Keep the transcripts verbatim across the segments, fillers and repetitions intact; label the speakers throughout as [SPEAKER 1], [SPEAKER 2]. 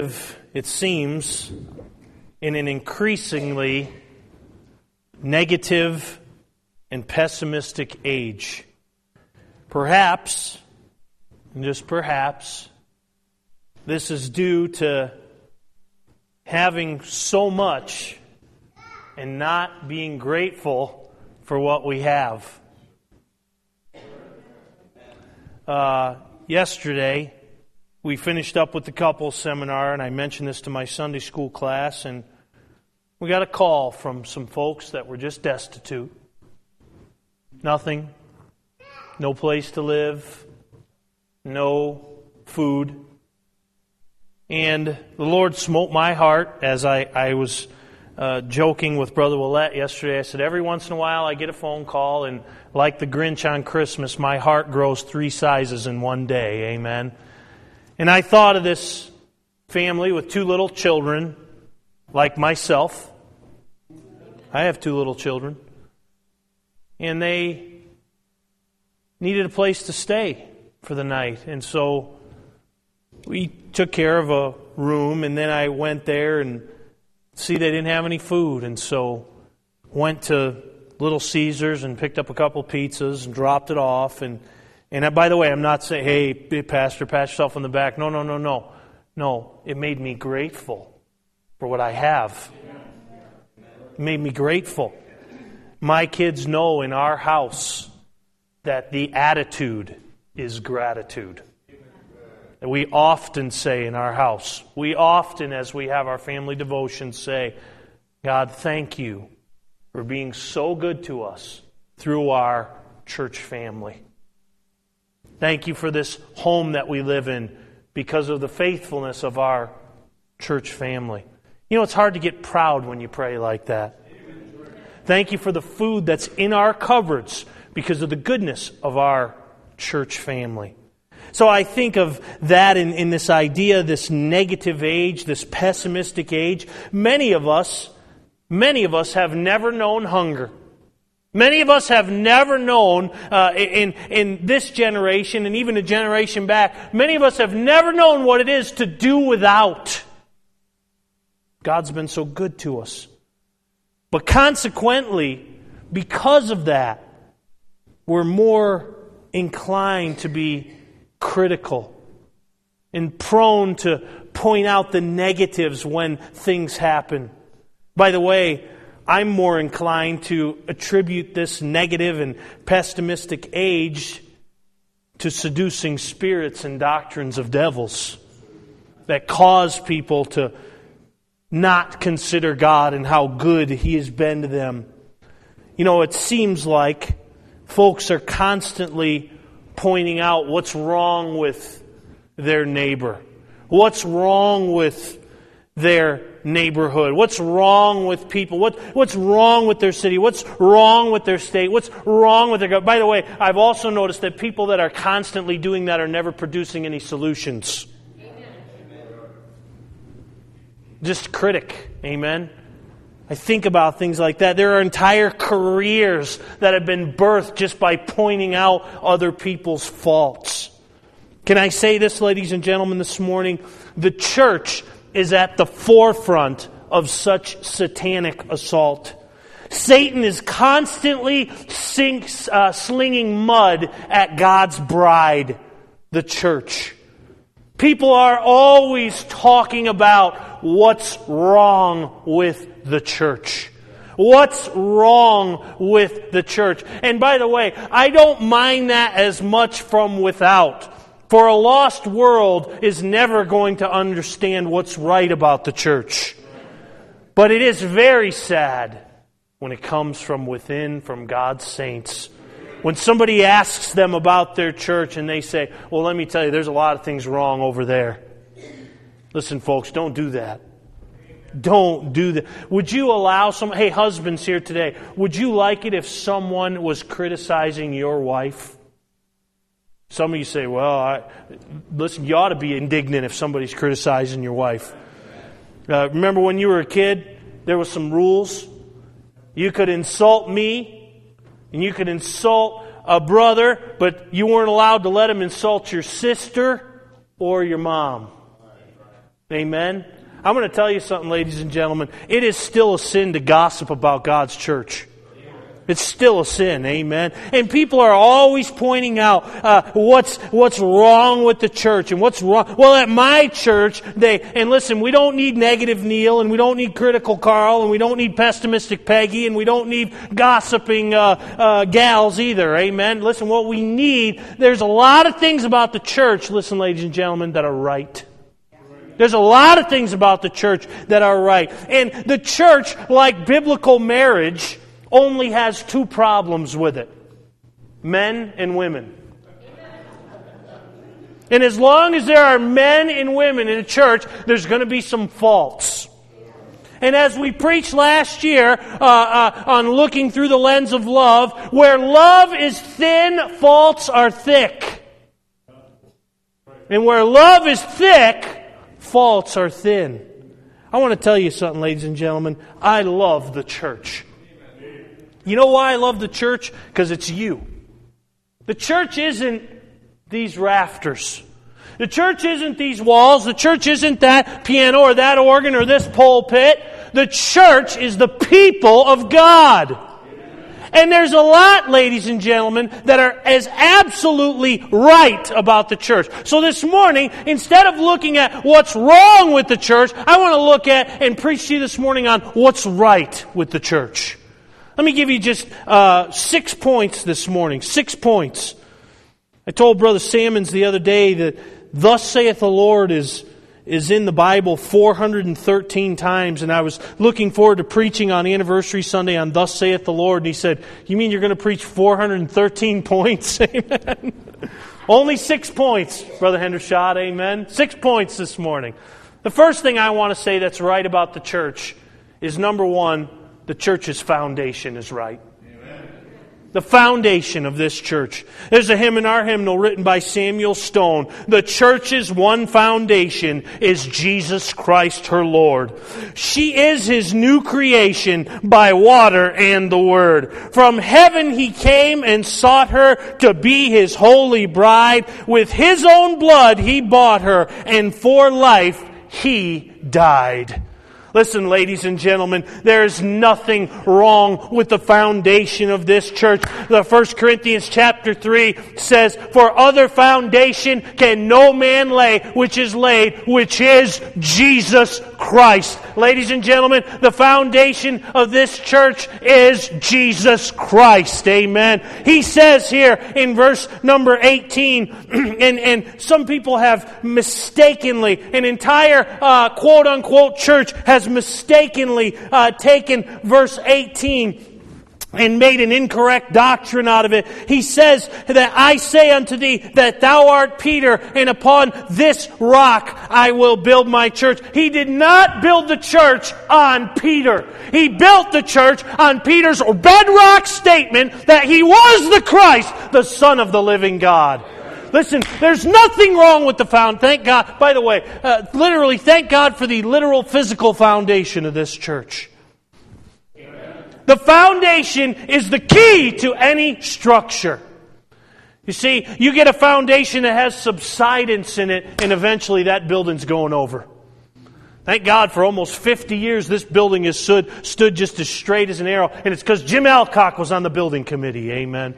[SPEAKER 1] It seems, in an increasingly negative and pessimistic age. Perhaps, and just perhaps, this is due to having so much and not being grateful for what we have. Uh, yesterday, we finished up with the couples seminar, and I mentioned this to my Sunday school class, and we got a call from some folks that were just destitute. Nothing. No place to live. No food. And the Lord smote my heart as I, I was uh, joking with Brother Willette yesterday. I said, every once in a while I get a phone call, and like the Grinch on Christmas, my heart grows three sizes in one day. Amen. And I thought of this family with two little children, like myself. I have two little children. And they needed a place to stay for the night. And so we took care of a room, and then I went there and see they didn't have any food. And so went to Little Caesars and picked up a couple pizzas and dropped it off. And And by the way, I'm not saying, hey, Pastor, pat yourself on the back. No, no, no, no. No, it made me grateful for what I have. It made me grateful. My kids know in our house that the attitude is gratitude. And we often say in our house, we often, as we have our family devotions, say, God, thank you for being so good to us through our church family. Thank you for this home that we live in because of the faithfulness of our church family. You know, it's hard to get proud when you pray like that. Thank you for the food that's in our cupboards because of the goodness of our church family. So I think of that in, in this idea, this negative age, this pessimistic age. Many of us, many of us have never known hunger. Many of us have never known, uh, in, in this generation and even a generation back, many of us have never known what it is to do without. God's been so good to us. But consequently, because of that, we're more inclined to be critical and prone to point out the negatives when things happen. By the way, I'm more inclined to attribute this negative and pessimistic age to seducing spirits and doctrines of devils that cause people to not consider God and how good He has been to them. You know, it seems like folks are constantly pointing out what's wrong with their neighbor, what's wrong with their neighborhood, what's wrong with people, what, what's wrong with their city, what's wrong with their state, what's wrong with their government. By the way, I've also noticed that people that are constantly doing that are never producing any solutions. Just critic. Amen. I think about things like that. There are entire careers that have been birthed just by pointing out other people's faults. Can I say this, ladies and gentlemen, this morning? The church is at the forefront of such satanic assault. Satan is constantly sinks, uh, slinging mud at God's bride, the church. People are always talking about what's wrong with the church. What's wrong with the church? And by the way, I don't mind that as much from without. For a lost world is never going to understand what's right about the church. But it is very sad when it comes from within, from God's saints. When somebody asks them about their church and they say, well, let me tell you, there's a lot of things wrong over there. Listen, folks, don't do that. Don't do that. Would you allow some, hey, husbands here today, would you like it if someone was criticizing your wife? Some of you say, well, I, listen, you ought to be indignant if somebody's criticizing your wife. Uh, remember when you were a kid, there were some rules. You could insult me, and you could insult a brother, but you weren't allowed to let him insult your sister or your mom. Amen? I'm going to tell you something, ladies and gentlemen. It is still a sin to gossip about God's church. It's still a sin, amen? And people are always pointing out uh, what's what's wrong with the church and what's wrong. Well, at my church, they, and listen, we don't need negative Neil, and we don't need critical Carl, and we don't need pessimistic Peggy, and we don't need gossiping uh, uh, gals either, amen? Listen, what we need, there's a lot of things about the church, listen, ladies and gentlemen, that are right. There's a lot of things about the church that are right. And the church, like biblical marriage, only has two problems with it. Men and women. And as long as there are men and women in a church, there's going to be some faults. And as we preached last year uh, uh, on looking through the lens of love, where love is thin, faults are thick. And where love is thick, faults are thin. I want to tell you something, ladies and gentlemen. I love the church. You know why I love the church? Because it's you. The church isn't these rafters. The church isn't these walls. The church isn't that piano or that organ or this pulpit. The church is the people of God. And there's a lot, ladies and gentlemen, that are as absolutely right about the church. So this morning, instead of looking at what's wrong with the church, I want to look at and preach to you this morning on what's right with the church. Let me give you just uh, six points this morning. Six points. I told Brother Sammons the other day that "Thus saith the Lord" is is in the Bible four hundred thirteen times, and I was looking forward to preaching on Anniversary Sunday on "Thus saith the Lord," and he said, "You mean you're going to preach four hundred thirteen points?" Amen. Only six points, Brother Hendershot. Amen. Six points this morning. The first thing I want to say that's right about the church is, number one, the church's foundation is right. Amen. The foundation of this church. There's a hymn in our hymnal written by Samuel Stone. The church's one foundation is Jesus Christ her Lord. She is His new creation by water and the Word. From heaven He came and sought her to be His holy bride. With His own blood He bought her, and for life He died. Listen, ladies and gentlemen, there is nothing wrong with the foundation of this church. The First Corinthians chapter three says, "For other foundation can no man lay, which is laid, which is Jesus Christ." Ladies and gentlemen, the foundation of this church is Jesus Christ. Amen. He says here in verse number eighteen, and, and some people have mistakenly, an entire uh, quote-unquote church has mistakenly uh, taken verse eighteen and made an incorrect doctrine out of it. He says that "I say unto thee that thou art Peter, and upon this rock I will build my church." He did not build the church on Peter. He built the church on Peter's bedrock statement that he was the Christ, the Son of the living God. Listen, there's nothing wrong with the found. Thank God. By the way, uh, literally, thank God for the literal physical foundation of this church. The foundation is the key to any structure. You see, you get a foundation that has subsidence in it, and eventually that building's going over. Thank God for almost fifty years this building has stood, stood just as straight as an arrow, and it's because Jim Alcock was on the building committee. Amen.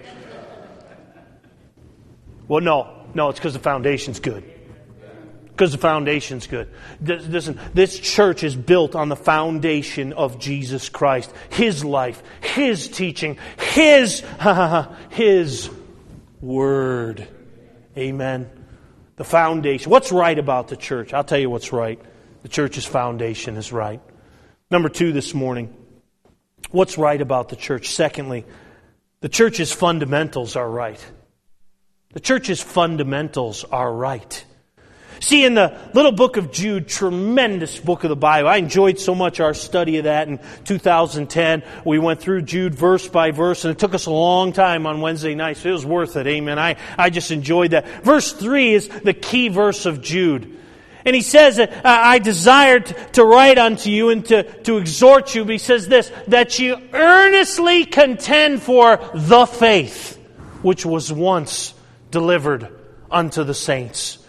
[SPEAKER 1] Well, no. No, it's because the foundation's good. Because the foundation's good. Listen, this church is built on the foundation of Jesus Christ. His life, His teaching, His, His Word. Amen. The foundation. What's right about the church? I'll tell you what's right. The church's foundation is right. Number two this morning. What's right about the church? Secondly, the church's fundamentals are right. The church's fundamentals are right. See, in the little book of Jude, tremendous book of the Bible. I enjoyed so much our study of that in two thousand ten. We went through Jude verse by verse, and it took us a long time on Wednesday nights. It was worth it. Amen. I, I just enjoyed that. Verse three is the key verse of Jude. And he says, uh, I desired to write unto you and to, to exhort you, but he says this, that you earnestly contend for the faith which was once delivered unto the saints.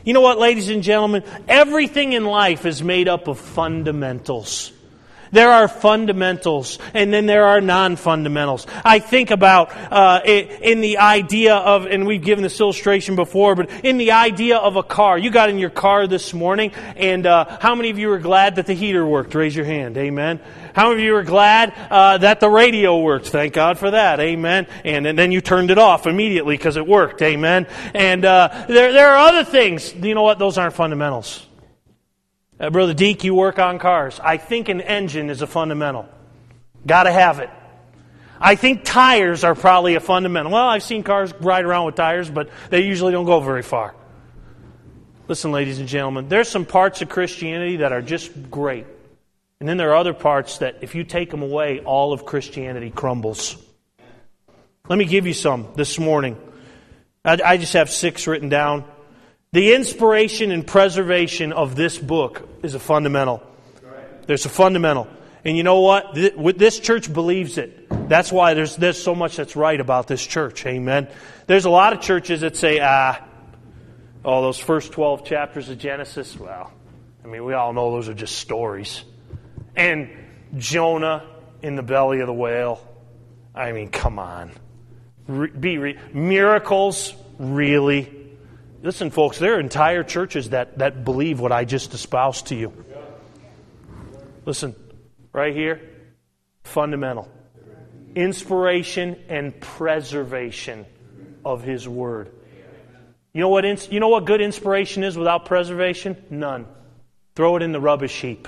[SPEAKER 1] You know what, ladies and gentlemen? Everything in life is made up of fundamentals. There are fundamentals, and then there are non-fundamentals. I think about uh, in the idea of, and we've given this illustration before, but in the idea of a car. You got in your car this morning, and uh, how many of you were glad that the heater worked? Raise your hand. Amen. How many of you were glad uh, that the radio worked? Thank God for that. Amen. And, and then you turned it off immediately because it worked. Amen. And uh, there, there are other things. You know what? Those aren't fundamentals. Uh, Brother Deke, you work on cars. I think an engine is a fundamental. Got to have it. I think tires are probably a fundamental. Well, I've seen cars ride around with tires, but they usually don't go very far. Listen, ladies and gentlemen, there's some parts of Christianity that are just great. And then there are other parts that if you take them away, all of Christianity crumbles. Let me give you some this morning. I, I just have six written down. The inspiration and preservation of this book is a fundamental. There's a fundamental. And you know what? This church believes it. That's why there's, there's so much that's right about this church. Amen. There's a lot of churches that say, ah, oh, those first twelve chapters of Genesis, well, I mean, we all know those are just stories. And Jonah in the belly of the whale, I mean, come on. Re- be re- miracles, really? Listen, folks, there are entire churches that, that believe what I just espoused to you. Listen, right here, fundamental. Inspiration and preservation of His Word. You know what? Ins- you know what good inspiration is without preservation? None. Throw it in the rubbish heap.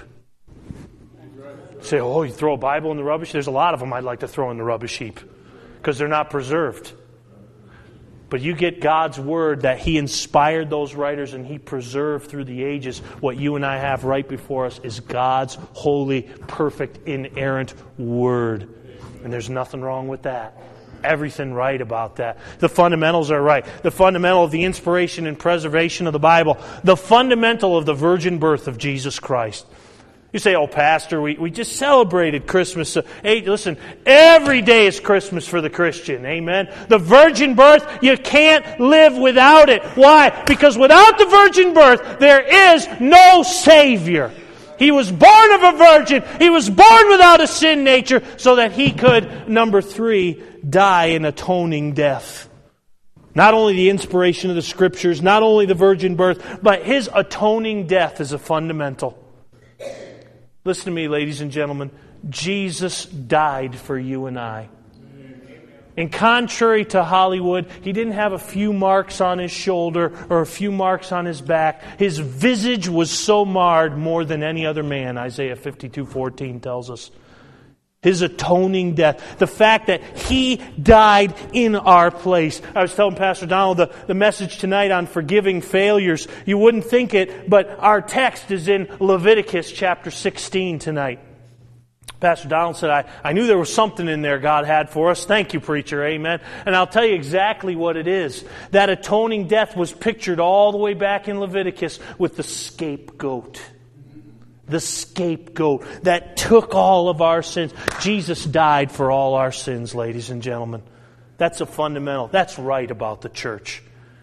[SPEAKER 1] Say, oh, you throw a Bible in the rubbish? There's a lot of them I'd like to throw in the rubbish heap because they're not preserved. But you get God's Word that He inspired those writers and He preserved through the ages. What you and I have right before us is God's holy, perfect, inerrant Word. And there's nothing wrong with that. Everything right about that. The fundamentals are right. The fundamental of the inspiration and preservation of the Bible. The fundamental of the virgin birth of Jesus Christ. You say, oh, Pastor, we, we just celebrated Christmas. Hey, listen, every day is Christmas for the Christian. Amen. The virgin birth, you can't live without it. Why? Because without the virgin birth, there is no Savior. He was born of a virgin. He was born without a sin nature so that He could, number three, die an atoning death. Not only the inspiration of the Scriptures, not only the virgin birth, but His atoning death is a fundamental. Listen to me, ladies and gentlemen. Jesus died for you and I. And contrary to Hollywood, He didn't have a few marks on His shoulder or a few marks on His back. His visage was so marred more than any other man, Isaiah fifty-two fourteen tells us. His atoning death. The fact that He died in our place. I was telling Pastor Donald the, the message tonight on forgiving failures. You wouldn't think it, but our text is in Leviticus chapter sixteen tonight. Pastor Donald said, I, I knew there was something in there God had for us. Thank you, preacher. Amen. And I'll tell you exactly what it is. That atoning death was pictured all the way back in Leviticus with the scapegoat. The scapegoat that took all of our sins. Jesus died for all our sins, ladies and gentlemen. That's a fundamental. That's right about the church.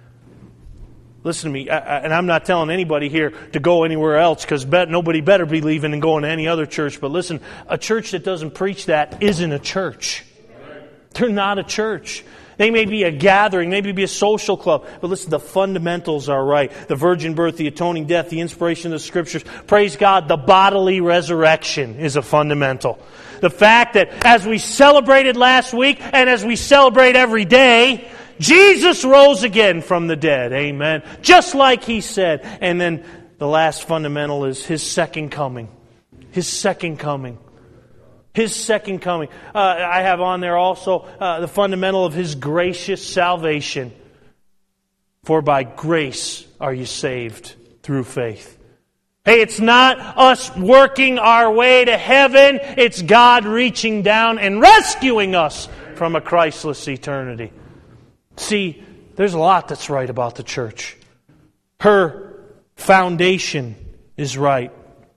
[SPEAKER 1] Listen to me, I, I, and I'm not telling anybody here to go anywhere else because bet, nobody better be leaving and going to any other church. But listen, a church that doesn't preach that isn't a church. They're not a church. They may be a gathering, maybe be a social club. But listen, the fundamentals are right. The virgin birth, the atoning death, the inspiration of the Scriptures. Praise God, the bodily resurrection is a fundamental. The fact that as we celebrated last week and as we celebrate every day, Jesus rose again from the dead. Amen. Just like He said. And then the last fundamental is His second coming. His second coming. His second coming. Uh, I have on there also uh, the fundamental of His gracious salvation. For by grace are you saved through faith. Hey, it's not us working our way to heaven. It's God reaching down and rescuing us from a Christless eternity. See, there's a lot that's right about the church. Her foundation is right.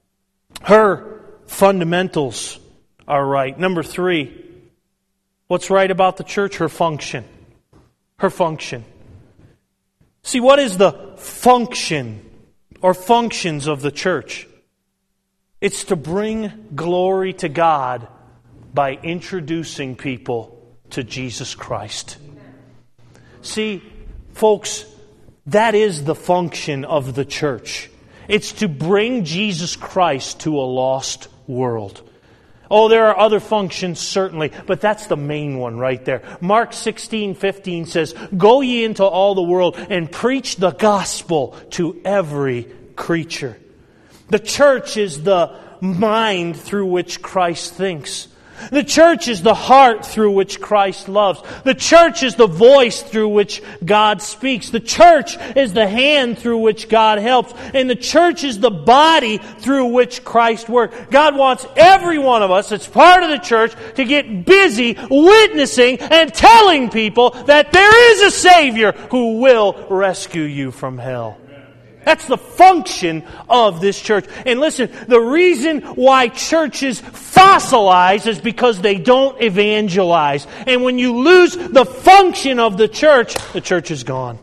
[SPEAKER 1] Her fundamentals are right. Number three, what's right about the church? Her function. Her function. See, what is the function or functions of the church? It's to bring glory to God by introducing people to Jesus Christ. See, folks, that is the function of the church. It's to bring Jesus Christ to a lost world. Oh, there are other functions, certainly, but that's the main one right there. Mark sixteen fifteen says, "Go ye into all the world and preach the gospel to every creature." The church is the mind through which Christ thinks. The church is the heart through which Christ loves. The church is the voice through which God speaks. The church is the hand through which God helps. And the church is the body through which Christ works. God wants every one of us that's part of the church to get busy witnessing and telling people that there is a Savior who will rescue you from hell. That's the function of this church. And listen, the reason why churches fossilize is because they don't evangelize. And when you lose the function of the church, the church is gone.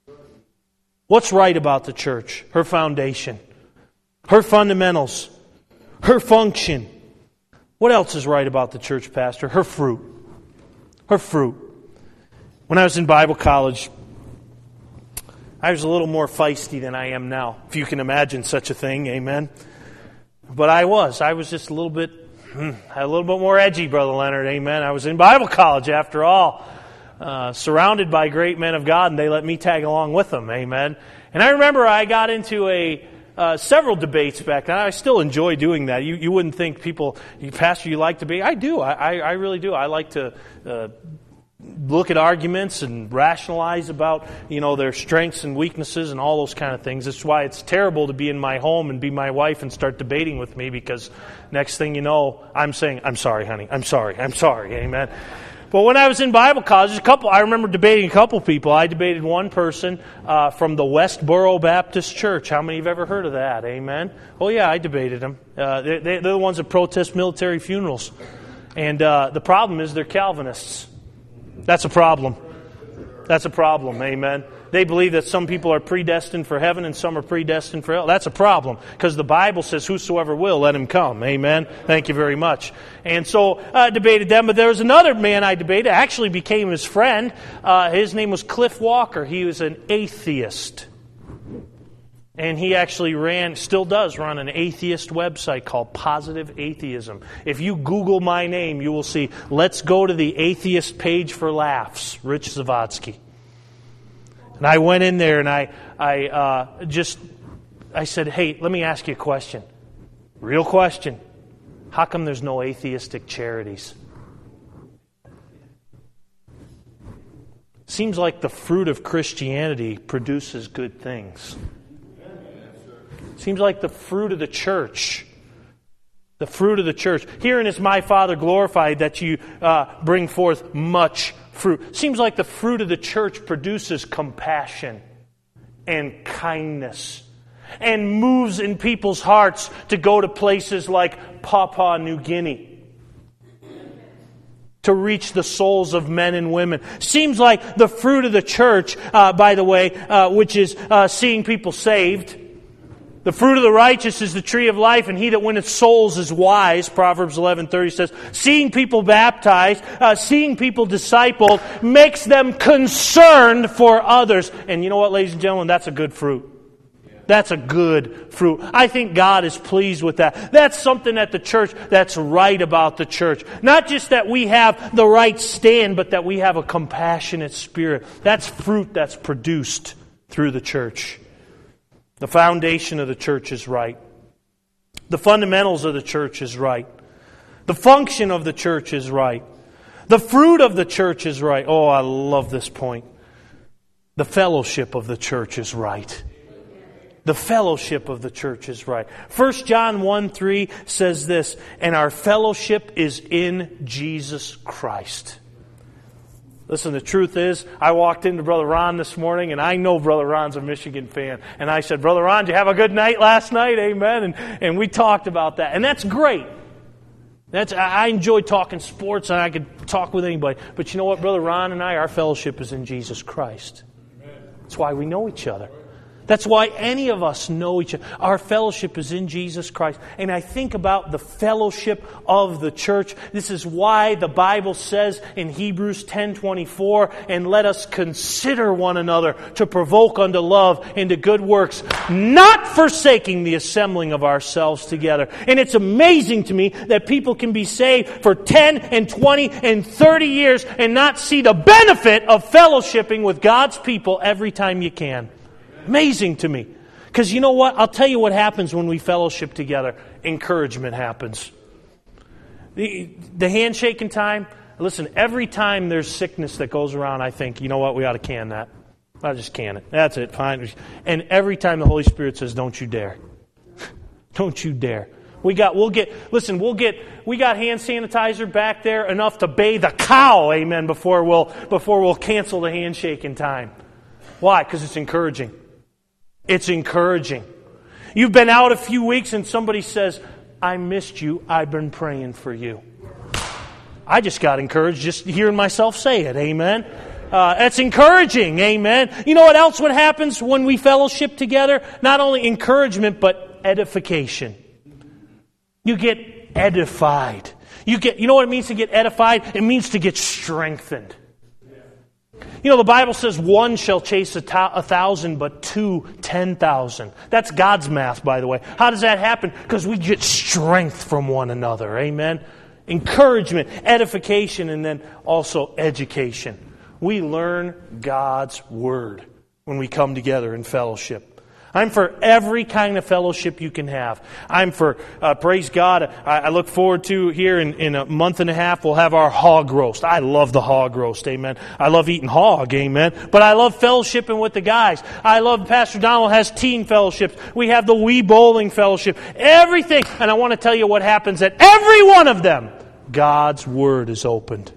[SPEAKER 1] What's right about the church? Her foundation, her fundamentals, her function. What else is right about the church, Pastor? Her fruit. Her fruit. When I was in Bible college, I was a little more feisty than I am now, if you can imagine such a thing, amen. But I was. I was just a little bit, a little bit more edgy, Brother Leonard, amen. I was in Bible college, after all, uh, surrounded by great men of God, and they let me tag along with them, amen. And I remember I got into a uh, several debates back then. I still enjoy doing that. You you wouldn't think people, Pastor, you like debate? I do. I, I, I really do. I like to Uh, look at arguments and rationalize about, you know, their strengths and weaknesses and all those kind of things. That's why it's terrible to be in my home and be my wife and start debating with me, because next thing you know, I'm saying, "I'm sorry, honey. I'm sorry. I'm sorry." Amen. But when I was in Bible college, a couple, I remember debating a couple people. I debated one person uh, from the Westboro Baptist Church. How many have ever heard of that? Amen. Oh yeah, I debated them. Uh, they, they're the ones that protest military funerals. And uh, the problem is they're Calvinists. That's a problem. That's a problem, amen. They believe that some people are predestined for heaven and some are predestined for hell. That's a problem, because the Bible says, "Whosoever will, let him come." Amen. Thank you very much. And so I uh, debated them, but there was another man I debated, actually became his friend. Uh, his name was Cliff Walker. He was an atheist. And he actually ran, still does run, an atheist website called Positive Atheism. If you Google my name, you will see, "Let's go to the atheist page for laughs," Rich Zavadsky. And I went in there and I, I uh, just, I said, "Hey, let me ask you a question. Real question. How come there's no atheistic charities?" Seems like the fruit of Christianity produces good things. Seems like the fruit of the church. The fruit of the church. "Herein is my Father glorified, that you uh, bring forth much fruit." Seems like the fruit of the church produces compassion and kindness and moves in people's hearts to go to places like Papua New Guinea to reach the souls of men and women. Seems like the fruit of the church, uh, by the way, uh, which is uh, seeing people saved. The fruit of the righteous is the tree of life, and he that winneth souls is wise. Proverbs eleven thirty says, seeing people baptized, uh, seeing people discipled, makes them concerned for others. And you know what, ladies and gentlemen? That's a good fruit. That's a good fruit. I think God is pleased with that. That's something at the church that's right about the church. Not just that we have the right stand, but that we have a compassionate spirit. That's fruit that's produced through the church. The foundation of the church is right. The fundamentals of the church is right. The function of the church is right. The fruit of the church is right. Oh, I love this point. The fellowship of the church is right. The fellowship of the church is right. First John one three says this, "And our fellowship is in Jesus Christ." Listen, the truth is, I walked into Brother Ron this morning, and I know Brother Ron's a Michigan fan. And I said, "Brother Ron, did you have a good night last night?" Amen. And, and we talked about that. And that's great. That's I enjoy talking sports, and I could talk with anybody. But you know what, Brother Ron and I, our fellowship is in Jesus Christ. That's why we know each other. That's why any of us know each other. Our fellowship is in Jesus Christ. And I think about the fellowship of the church. This is why the Bible says in Hebrews ten twenty-four, and let us consider one another to provoke unto love and to good works, not forsaking the assembling of ourselves together. And it's amazing to me that people can be saved for ten and twenty and thirty years and not see the benefit of fellowshipping with God's people every time you can. Amazing to me. Because you know what? I'll tell you what happens when we fellowship together. Encouragement happens. The, the handshaking time, listen, every time there's sickness that goes around, I think, you know what? We ought to can that. I'll just can it. That's it. Fine. And every time the Holy Spirit says, don't you dare. Don't you dare. We got, we'll get, listen, we'll get, we got hand sanitizer back there enough to bathe a cow, amen, before we'll, before we'll cancel the handshaking time. Why? Because it's encouraging. It's encouraging. You've been out a few weeks and somebody says, I missed you. I've been praying for you. I just got encouraged just hearing myself say it. Amen. Uh, that's encouraging. Amen. You know what else what happens when we fellowship together? Not only encouragement, but edification. You get edified. You get. You know what it means to get edified? It means to get strengthened. You know, the Bible says one shall chase a, to- a thousand, but two, ten thousand. That's God's math, by the way. How does that happen? Because we get strength from one another. Amen? Encouragement, edification, and then also education. We learn God's Word when we come together in fellowship. I'm for every kind of fellowship you can have. I'm for, uh, praise God, I, I look forward to here in, in a month and a half, we'll have our hog roast. I love the hog roast, amen. I love eating hog, amen. But I love fellowshipping with the guys. I love Pastor Donald has teen fellowships. We have the Wii Bowling Fellowship. Everything. And I want to tell you what happens at every one of them. God's Word is opened.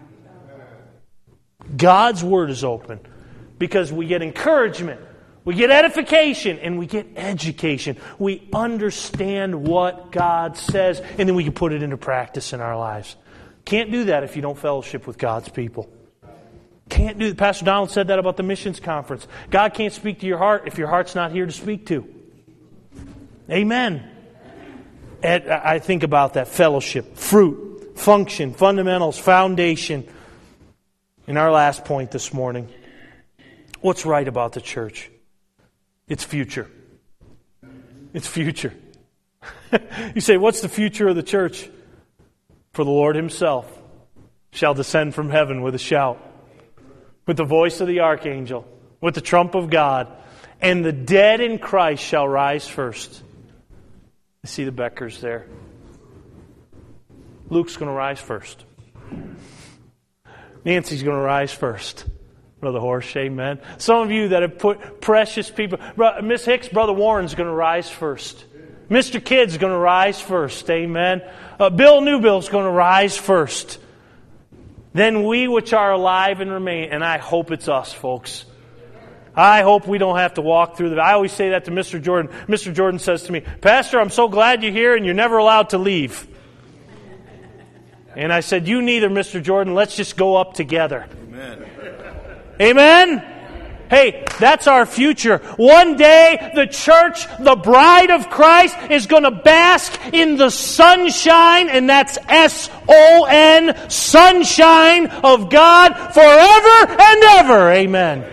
[SPEAKER 1] God's Word is open. Because we get encouragement. We get edification and we get education. We understand what God says and then we can put it into practice in our lives. Can't do that if you don't fellowship with God's people. Can't do that. Pastor Donald said that about the missions conference. God can't speak to your heart if your heart's not here to speak to. Amen. And I think about that fellowship, fruit, function, fundamentals, foundation. In our last point this morning, what's right about the church? It's future. It's future. You say, what's the future of the church? For the Lord Himself shall descend from heaven with a shout, with the voice of the archangel, with the trump of God, and the dead in Christ shall rise first. I see the Beckers there. Luke's going to rise first. Nancy's going to rise first. Brother Horsch, amen. Some of you that have put precious people. Miss Hicks, Brother Warren's going to rise first. Mister Kidd's going to rise first, amen. Uh, Bill Newbill's going to rise first. Then we which are alive and remain, and I hope it's us, folks. I hope we don't have to walk through the... I always say that to Mister Jordan. Mister Jordan says to me, Pastor, I'm so glad you're here and you're never allowed to leave. And I said, you neither, Mister Jordan. Let's just go up together. Amen. Amen? Hey, that's our future. One day, the church, the bride of Christ, is going to bask in the sunshine, and that's S O N, sunshine of God forever and ever. Amen.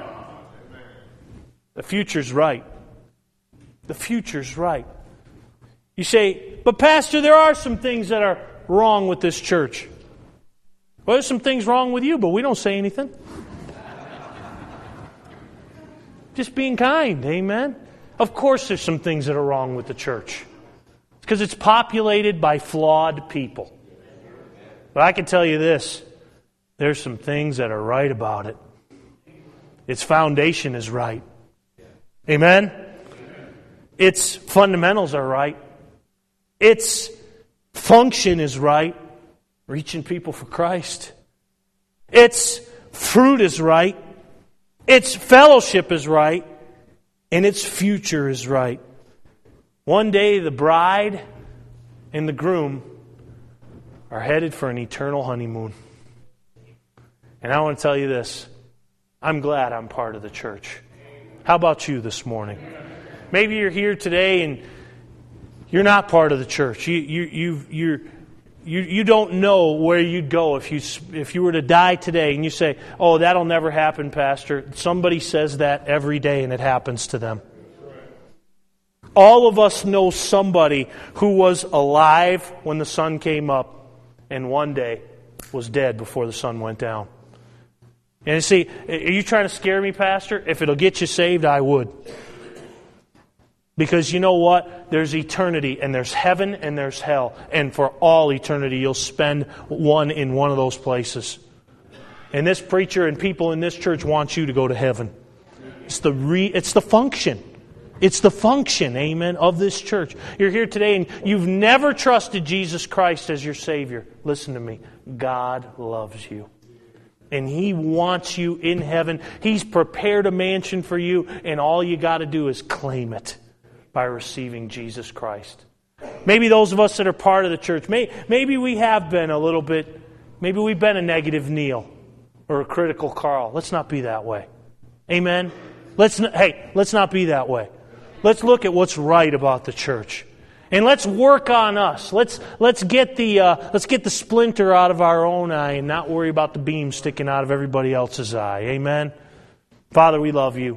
[SPEAKER 1] The future's right. The future's right. You say, but Pastor, there are some things that are wrong with this church. Well, there's some things wrong with you, but we don't say anything. Just being kind, amen? Of course there's some things that are wrong with the church. Because it's populated by flawed people. But I can tell you this, there's some things that are right about it. Its foundation is right. Amen? Its fundamentals are right. Its function is right. Reaching people for Christ. Its fruit is right. Its fellowship is right, and its future is right. One day the bride and the groom are headed for an eternal honeymoon. And I want to tell you this. I'm glad I'm part of the church. How about you this morning? Maybe you're here today and you're not part of the church. You you you you're, you you don't know where you'd go if you if you were to die today and you say, "Oh, that'll never happen, Pastor." Somebody says that every day and it happens to them. All of us know somebody who was alive when the sun came up and one day was dead before the sun went down. And you see, are you trying to scare me, Pastor? If it'll get you saved, I would. Because you know what? There's eternity, and there's heaven, and there's hell. And for all eternity, you'll spend one in one of those places. And this preacher and people in this church want you to go to heaven. It's the re, it's the function. It's the function, amen, of this church. You're here today, and you've never trusted Jesus Christ as your Savior. Listen to me. God loves you. And He wants you in heaven. He's prepared a mansion for you, and all you got to do is claim it by receiving Jesus Christ. Maybe those of us that are part of the church, may, maybe we have been a little bit, maybe we've been a negative Neil or a critical Carl. Let's not be that way. Amen? Let's not, hey, let's not be that way. Let's look at what's right about the church. And let's work on us. Let's let's get the uh, let's get the splinter out of our own eye and not worry about the beam sticking out of everybody else's eye. Amen. Father, we love you.